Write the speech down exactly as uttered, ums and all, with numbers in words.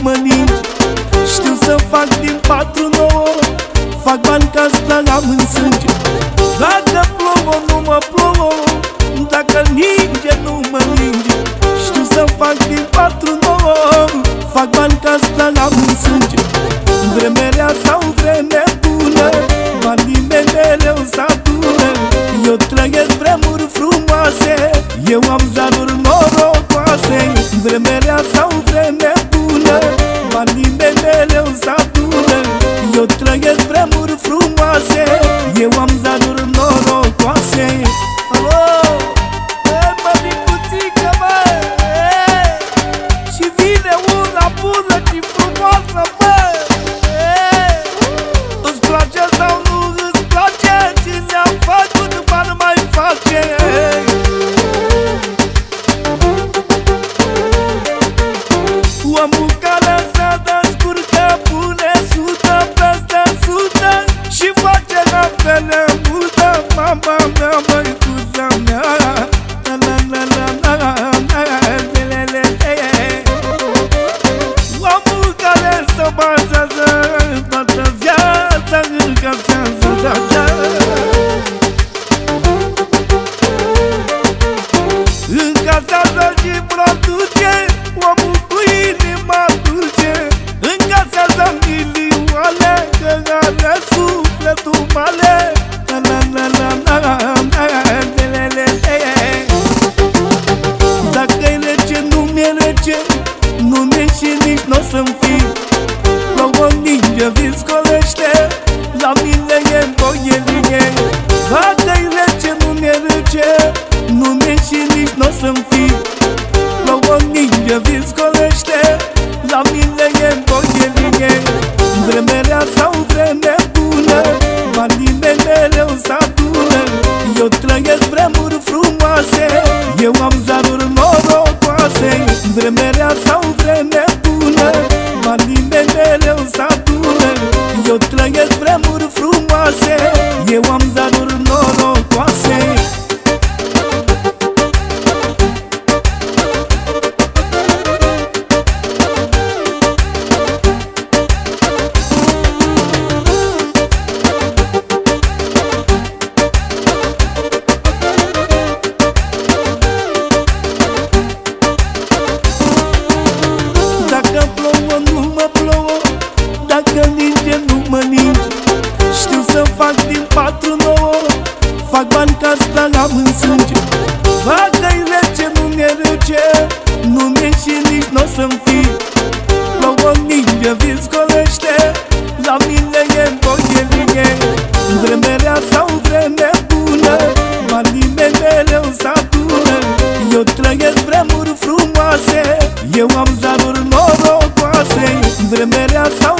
mă ningi. Știu să fac din patru nouă, fac bani ca asta am în sânge. Dacă plouă, nu mă plouă, dacă ninge, nu mă ninge. Știu să fac din patru nouă, fac bani ca asta am în sânge. Vreme rea sau vreme bună, banii mei mereu s-adună. Eu trăiesc vremuri frumoase, eu am zaruri norocoase. Vreme rea sau vreme bună, banii mei mereu s-adună. Eu trăiesc vremuri frumoase, eu am zaruri norocoase. Alo, e, mă, micuțică, mă, e, și vine una bună și frumoasă, mă. Îți place sau nu îți place? Cine a făcut bani mai face? Omul care se descurcă pune sută peste sută și face apele multă. Mama mea, măicuța mea, omul care se bazează toată viața încasează, da, da. Încasează și produce, omul cu inima dulce. Încasează milioane, că are sufletul mare. Dacă-i rece, nu-mi-e rece, nu-mi-e și nici n-o să-mi fi. Plouă, ninge, viscolește, la mine e boierie. Dacă-i rece, nu-mi-e rece, nu-mi-e și nici n-o să-mi fi. Plouă, ninge, viscolește, la mine e boierie. Vreme rea sau vreme bună, banii mei mereu s-adună. Eu trăiesc vremuri frumoase, eu am zaruri norocoase. Vreme rea sau vreme bună, banii mei mereu s-adună. Eu trăiesc vremuri frumoase, eu am zaruri norocoase. Dacă plouă, nu mă plouă, dacă ninge, nu mă ninge. Știu să fac din patru nouă, fac bani ca asta am în sânge. Dacă-i rece, nu-mi-e rece, nu-mi-e și nici n-o să-mi fi. Plouă, ninge, viscolește, la mine e boierie. Vreme rea sau vreme bună, banii mei mereu s-adună. Eu trăiesc vremuri frumoase, eu am zaruri norocoase. Vreme rea sau